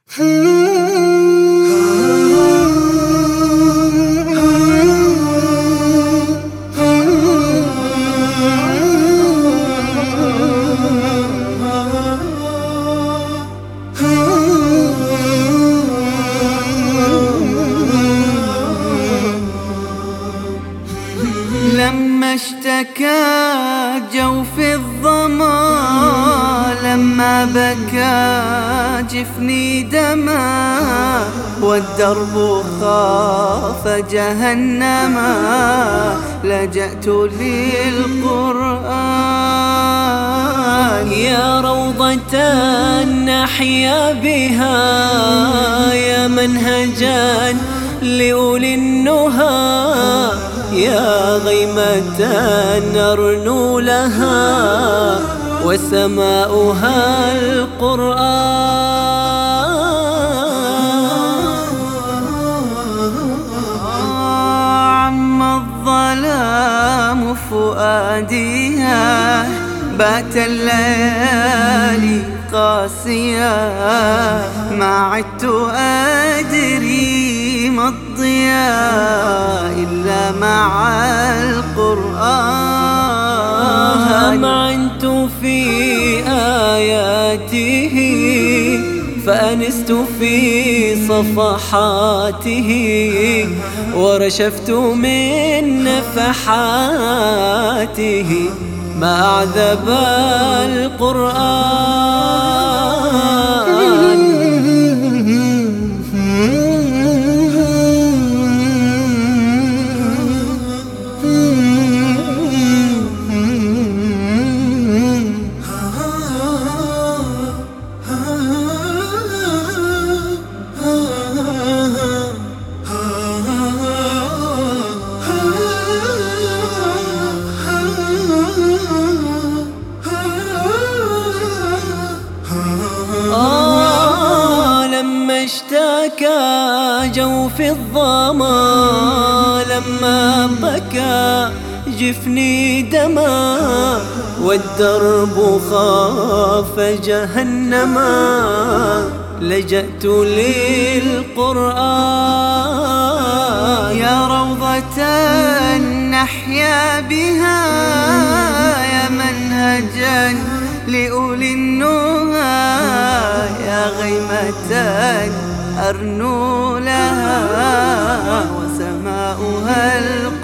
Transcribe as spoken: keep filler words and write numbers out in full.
لما اشتكى جوف الظما، لما بكى جفني دما، والدرب خاف جهنما، لجأت للقرآن. يا روضة نحيا بها، يا منهجا لأولي النهى، يا غيمة نرنو لها، وسماؤها القرآن. عم الظلام فؤاديا، بات الليالي قاسيا، ما عدت أدري ما الضياء إلا مع القرآن. معنت في آياته، فأنست في صفحاته، ورشفت من نفحاته، ما أعذب القرآن. آه لما اشتكى جوف الظما، لما بكى جفني دما، والدرب خاف جهنما، لجأت للقرآن. يا روضة نحيا بها، يا منهجا لأولي النهى، يا غيمة أرنو لها، وسماؤها القرآن.